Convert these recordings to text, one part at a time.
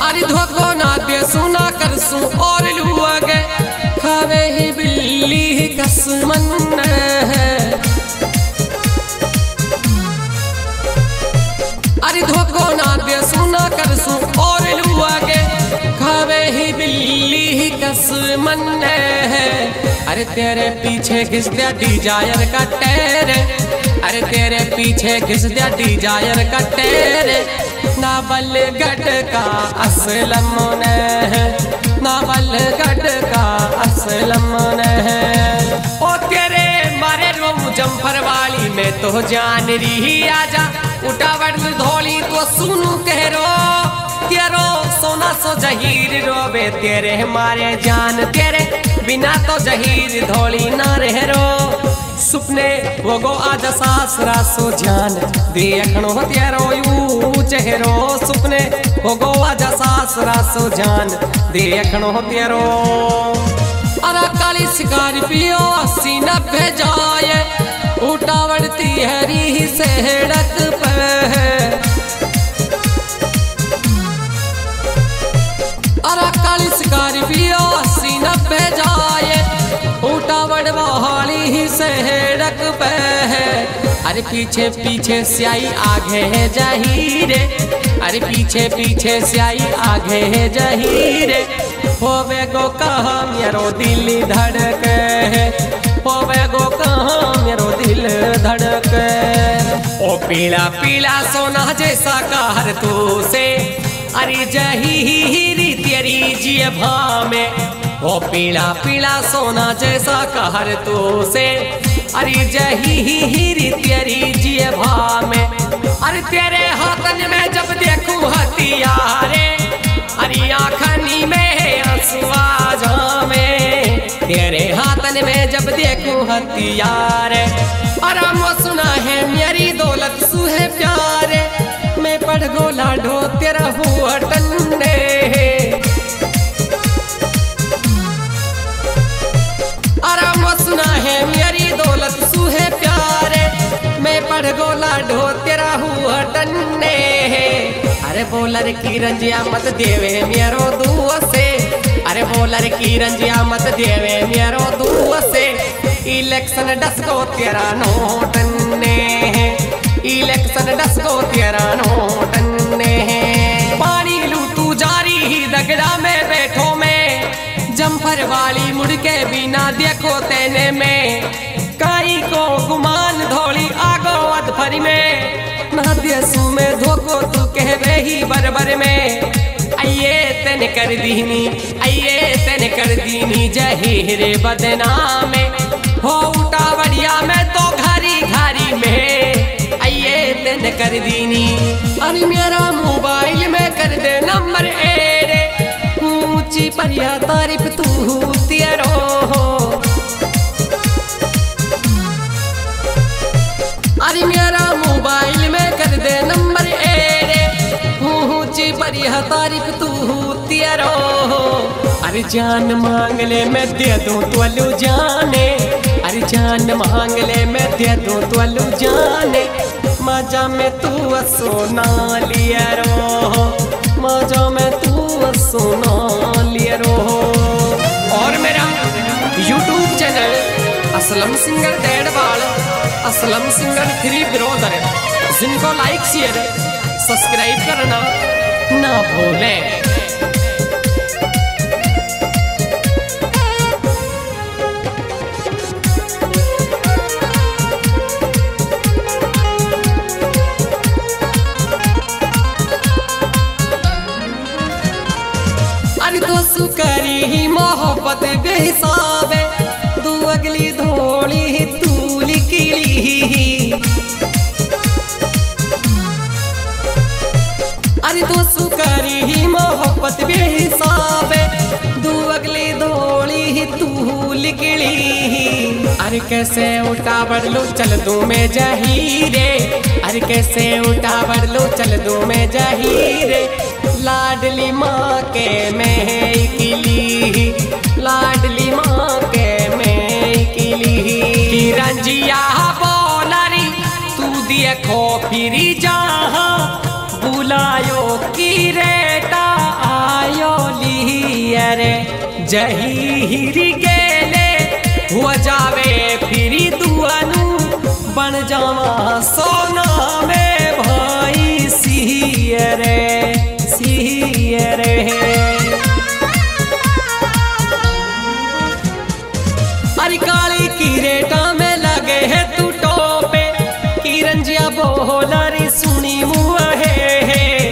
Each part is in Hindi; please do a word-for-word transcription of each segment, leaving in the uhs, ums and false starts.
अरे धोखो ना दे सुना कर सू और लुआ गे खावे ही बिल्ली कसमन है। अरे धोखो ना दे सुना कर सू और लुआ गे खावे ही बिल्ली कसमन है। अरे तेरे पीछे घिस दिया डिजायर का टेर, अरे तेरे पीछे घिस दिया डिजायर का टेर। नावल गढ़ का असलम है, नावल गढ़ का असलम है। ओ तेरे मारे रो मुजफ्फर वाली में तो जान रही आजा उठावट धोली तो सुनू कह रो तेरो सोना सो जहीर रोबे तेरे मारे जान तेरे बिना तो जहीर धोली ना रह रो। सुपने वो गो आज सासरा सो जान देखनो तेरो यू चेहरो। सुपने वो गो आज सासरा सो जान देखनो तेरो। अरे काली शिकारी पियो अस्सी नब्बे जाए उठावड़ती हरी सेड़क पे। अरे काली शिकारी पियो अस्सी नब्बे जाए उठावड़ वाली ही सेड़क पे है। अरे पीछे पीछे स्याई आगे है जहीरे, अरे पीछे पीछे स्याई आगे है जहीरे। होवे गो कहाँ मेरो दिल धड़के है, होवे गो कहाँ मेरो दिल धड़के। ओ पीला पीला सोना जैसा कहर तू से अरे जहीरी तेरी जिभा में। ओ पीला पीला सोना जैसा कहर तो से अरे जहीरी तेरी जिभा में। अरे तेरे हाथन में जब देखूं हथियारे अरे आँखनी में आंसुआ जामे। तेरे हाथन में जब देखूं हथियारे आराम सुना है मेरी दौलत सुहे प्यारे। मैं पढ़ गोला ढो तेरा हुआ टन्ने। आराम सुना है मेरी दौलत सुहे प्यारे। मैं पढ़ गोला ढो तेरा हुआ टन्ने। अरे बोलर की रंजिया मत देवे मेरो दुआ से, अरे बोलर की रंजिया मत देवे मेरो दुआ से। इलेक्शन डस्को तेरा नोटन्ने, इलेक्शन डस्को तेरा नोटन्ने। पानी लूटू जारी ही दगड़ा में बैठो में जम्फर वाली मुड़ के बिना देखो तेने में। काई को गुमान धोली आगो अधफरी में ना देसू में धोको तू कहवे ही बरबर में। आइए तेने कर दीनी, आइए तेने कर दीनी जहीरे बदनामे हो उठावड़िया में तो घारी घारी में। आइए तेने कर दीनी अरे मेरा मोबाइल में कर दे नंबर एरे ऊंची परिया तारीफ तू तेरो। अरे मेरा मोबाइल में कर दे नंबर एरे ऊंची परिया तारीफ तू तेरो। अरे जान मांग ले मैं दे दूं तो लू जाने, अरे जान मांग ले मैं दे दूं तो लू जाने। मजा में तू सोना लिया रो, मजा में तू सोना लिया रो। और मेरा YouTube channel Aslam singer Dedhwal, Aslam singer three brother, जिनको लाइक शेयर सब्सक्राइब करना ना भूलें। अरे तो सुकरी ही मोहब्बत बेहिसाबे तू अगली धोली तू लिखली। अरे तो सुकरी ही मोहब्बत बेहिसाबे तू अगली धोली तू लिखली। अरे कैसे उठा बढ़ लो चल दू में जहीरे, अरे कैसे उठा बढ़ लो चल दू में जहीरे। लाडली माँ के मैं किली, लाडली माँ के मैं किली। रंजिया बोलरी तू देखो फिरी जहाँ बुलायो की रेटा। जहीरी गेले हुआ जावे फिरी दुआनु बन जावा सोना में भाई सियरे सियरे। अरे काली की रेटा में लगे है तू टोपे की रंजिया बोलरी सुनी मुआ है।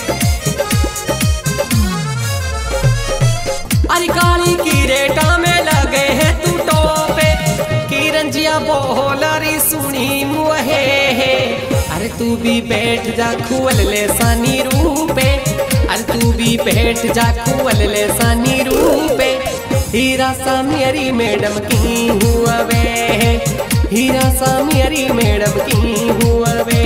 अरे काली की रेटा में लगे है तू टोपे की रंजिया बोलरी सुनी मुआ है। अरे तू भी बैठ जा खुअल ले सानी रूपे। अरे तू भी बैठ जा खुअल ले सानी रूपे। हीरा सा मेरी मैडम की हुआ वे, हीरा सा मेरी मैडम की हुआ वे।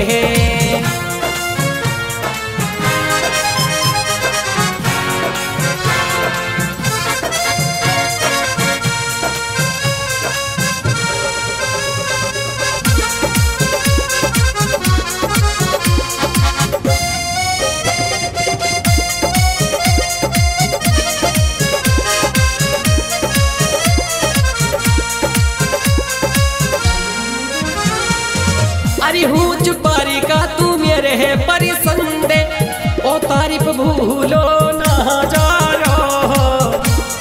अरे हूँ पारी का तू मेरे है परी संदे ओ तारीफ भूलो ना जारो।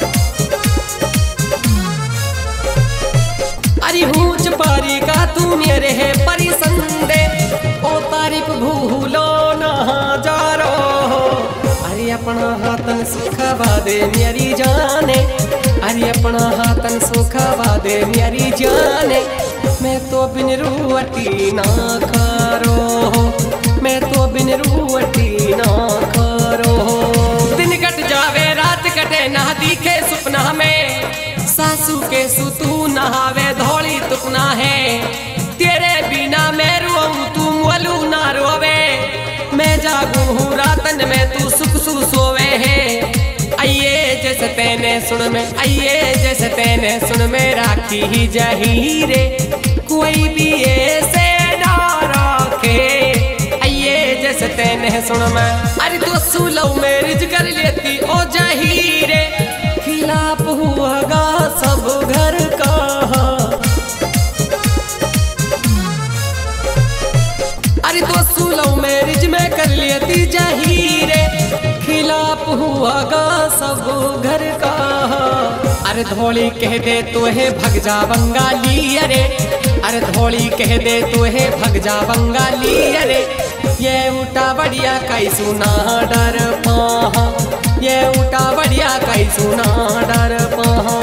अरे हूँ पारी का तू मेरे है परी संदे ओ तारीफ भूलो ना जारो। अरे अपना हाथन सुखवा दे मेरी जाने। अरे अपना हाथन सुखवा दे मेरी जाने। मैं तो बिन रुवटी ना करो, मैं तो बिन रुवटी ना करो। दिन कट जावे रात कटे ना दिखे सुपना में। सासू के सुतू नहावे धौली तुकना है। तेरे बिना मैं रोऊं तू मोलू ना रोवे। मैं जागू हूँ रातन में तू सुख सु सोवे है। आइए जैसे तेने सुन में, आइए जैसे तेने सुन में राखी ही जहीरे। कोई भी ऐसे ना रखे आइए जैसे तेने सुन में। अरे तो सुलौ मैरिज कर लेती ओ जहीरे। खिलाफ हुआगा सब घर का। अरे तो सुलौ मैरिज में कर लेती जहीरे। खिलाफ हुआगा सब घर का। अरे धोली कह दे तो है भग जा बंगाली। अरे अरे धोली कह दे तो है भग जा बंगाली। अरे ये उठा बढ़िया कई सुना डर पहा। ये उठा बढ़िया कई सुना डर पहा।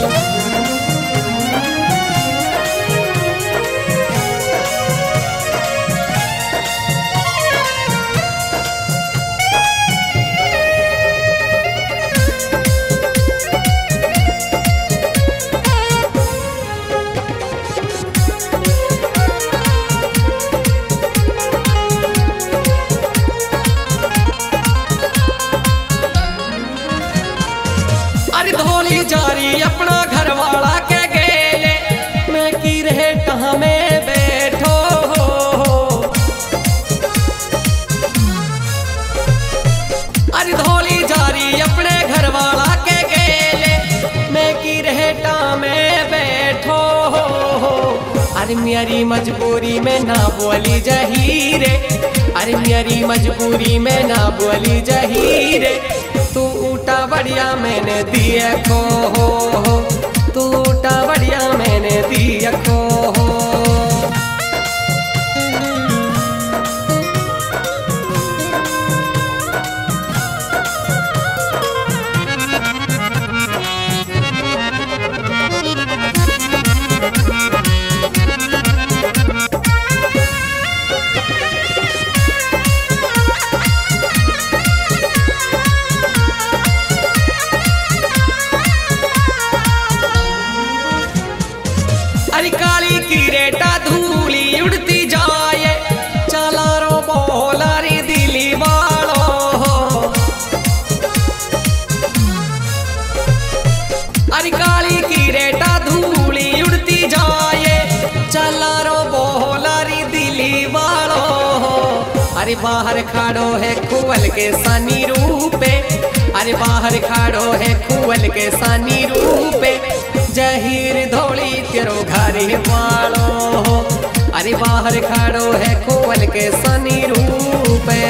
जारी अपना घर वाला के गेले मैं की रहे कहाँ में बैठो। अरे धोली जारी अपने घर वाला के गेले मैं की रहे कहाँ में बैठो। अरे मेरी मजबूरी में ना बोली जहीरे। अरे मेरी मजबूरी में ना बोली जहीरे। तू उठा बढ़िया मैंने दिया को हो। तू उठा बढ़िया मैंने दिया को हो। अरे काली की रेटा धूली उड़ती जाए। चला रो बोलारी दिली वालो। अरे काली की रेटा धूली उड़ती जाए। चला रो बोलारी दिली वालो। अरे बाहर खाड़ो है खुवल के सनी रूपे। अरे अरे बाहर खाड़ो है कुवल के सानी रूपे जहीर धोली तेरो घर वालो। अरे बाहर खाड़ो है कुवल के सानी रूपे।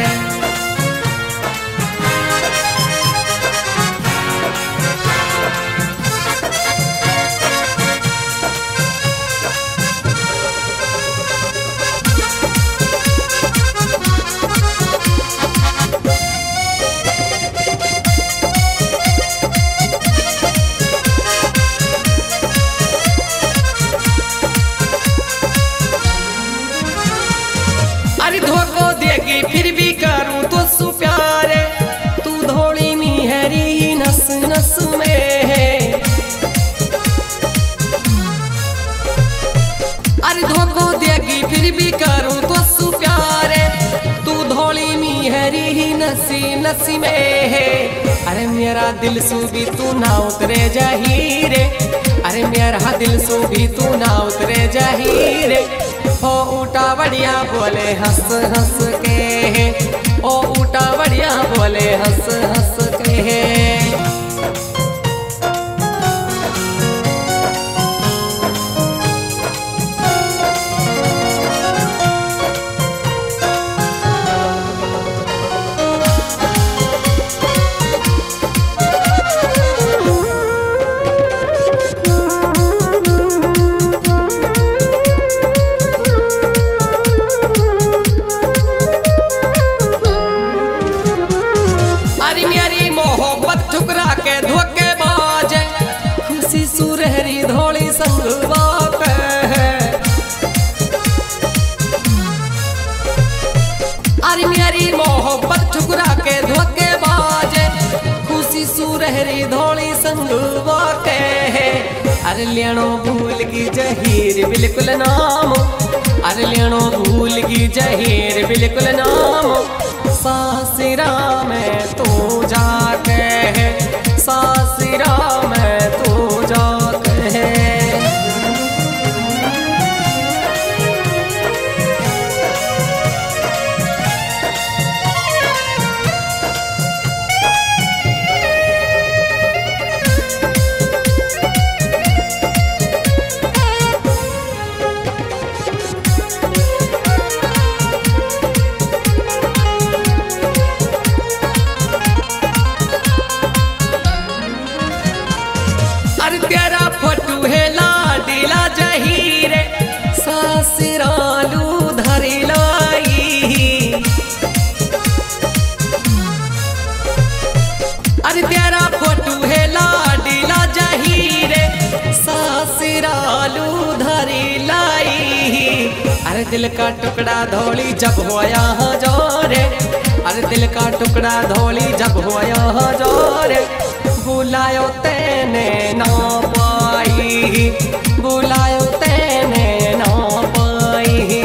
अरे धोखो देगी फिर भी करूं तो सु प्यारे तू धोली मिहरी नस नस में है। अरे धोखो देगी फिर भी करूं तो सु प्यारे तू धोली मिहरी नसी नसी में है। अरे मेरा दिल सु भी तू ना उतरे जहीरे। अरे मेरा दिल सु भी तू ना उतरे जहीरे। ओ ऊटा बढ़िया बोले हंस हंस के ओ ऊटा बढ़िया बोले हंस हंस के। ठुकरा के धोखे बाजे खुशी सुरहरी धोली संगवा पे। अरे मेरी मोहब्बत ठुकरा के धोखे बाजे खुशी सुरहरी धोली संगवा के। अरे लेनो भूल की जहीर बिल्कुल नाम। अरे लेनो भूल की जहीर बिल्कुल नाम। सासरा में तू जाके सासरा में तू जाके। अरे तेरा फोटू है लाडीला जहीरे सासरालू धरी लाई। अरे तेरा फोटू है लाडीला जहीरे सासरालू धरी लाई। अरे दिल का टुकड़ा धोली जब होया जोरे। अरे दिल का टुकड़ा धोली जब होया जोरे। बुलायो तेने ना पाई बुलायो तेने ना पाई।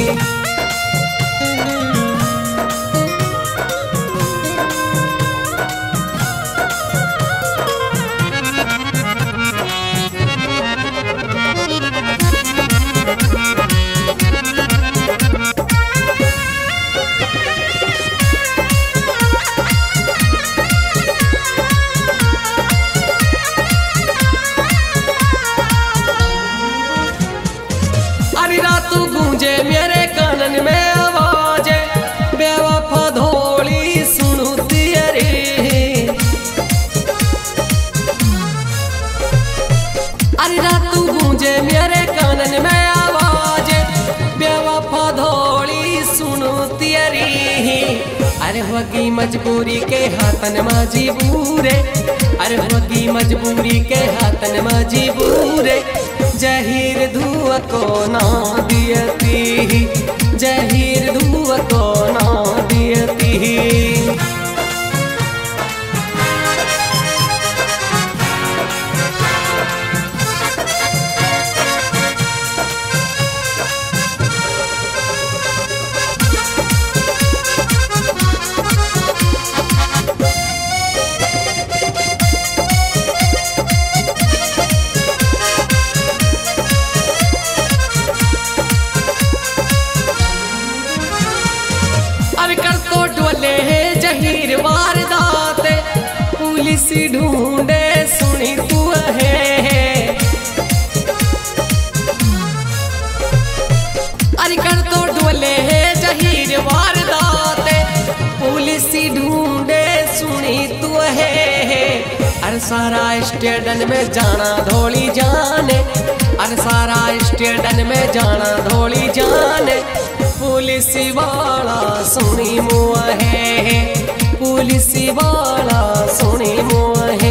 मेरे कानन में आवाज बेवफा धोली सुनू तेरी। अरे रात गूंजे मेरे कानन में आवाज बेवफा धोली सुनू तेरी। अरे होगी मजबूरी के हाथन मजबूरे। अरे होगी मजबूरी के हाथन मजबूरे। जहीर धुआ को ना दियती जहीर धुआ को ना दियती। अरे कर तो डोले है जही पुलिस ढूंढे सुनी तू है। अरे कर तो डोले जहीर वारदाते पुलिस ढूंढे सुनी तू है। अरे सारा स्टेडन में जाना धोली जाने, अरे सारा स्टेडन में जाना धोली जाने पुलिस वाला सुनी मुआ है, पुलिस वाला सुनी मुआ है।